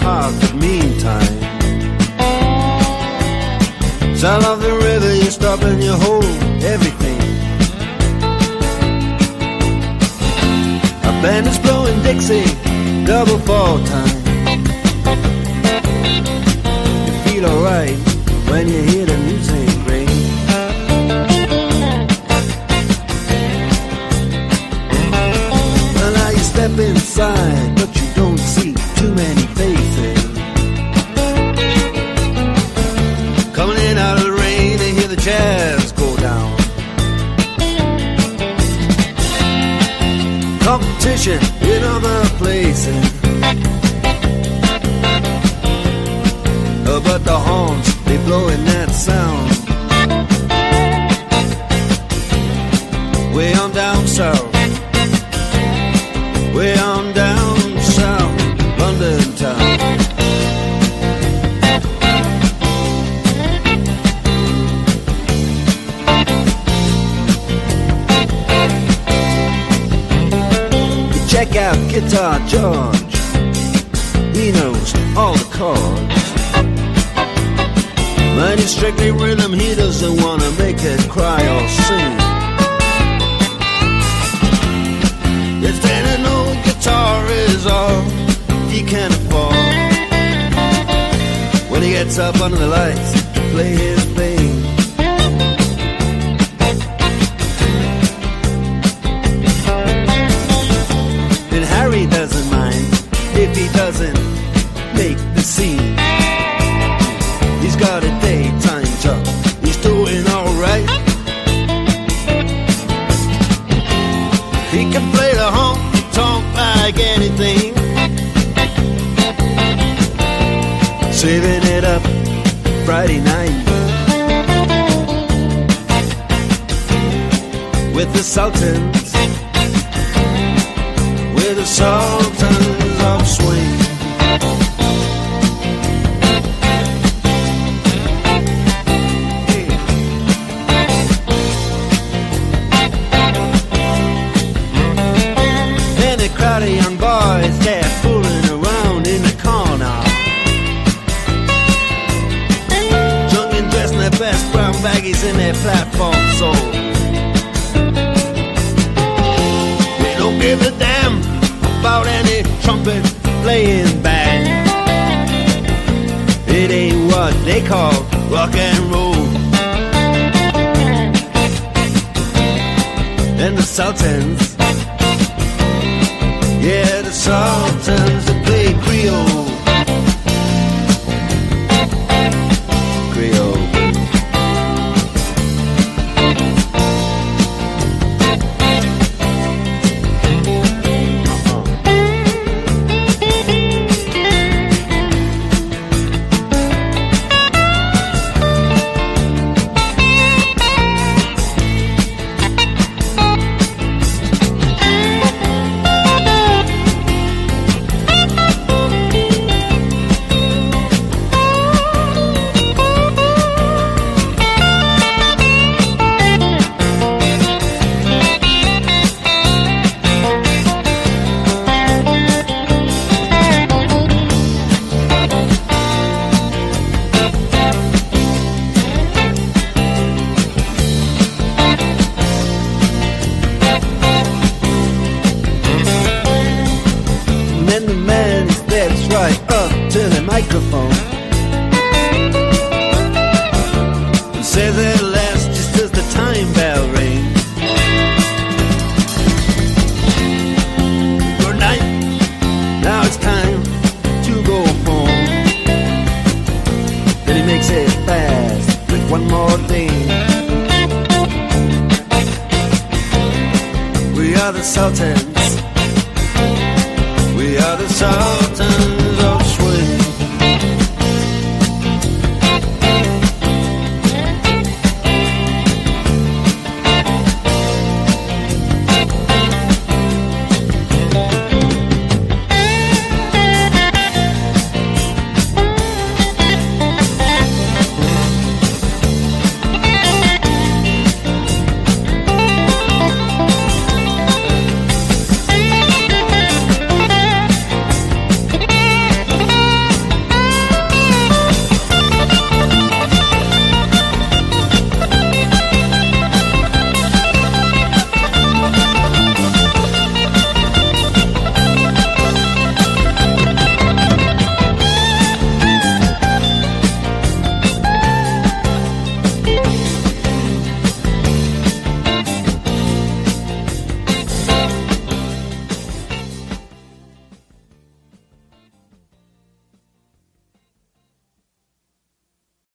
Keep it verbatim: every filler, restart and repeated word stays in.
park, but meantime, sound of the river, you stop and you hold everything. A band is blowing Dixie, double fall time. You feel alright when you hear the music ring. Well, now you step inside, but you don't see too many faces. Coming in out of the rain, they hear the jazz go down. Competition in other places, uh, but the horns, they blowing that sound. Way on down south, way on down south, London town. Check out Guitar George, he knows all the chords. But it's strictly rhythm, he doesn't wanna make it cry or sing. If then an old guitar is all he can afford, when he gets up under the lights to play his thing. Harry doesn't mind if he doesn't make the scene. He's got a daytime job, he's doing alright. He can play the honky-tonk like anything, saving it up Friday night with the Sultans, the Sultans of Swing. Hey. And a crowd of young boys, they're fooling around in the corner, drunk and dressed in their best brown baggies in their platform soles. They don't give a damn about any trumpet playing band. It ain't what they call rock and roll. And the Sultans, yeah, the Sultans that play Creole. Creole. Microphone says at last, just as the time bell rings, good night, now it's time to go home. Then he makes it fast with one more thing. We are the Sultans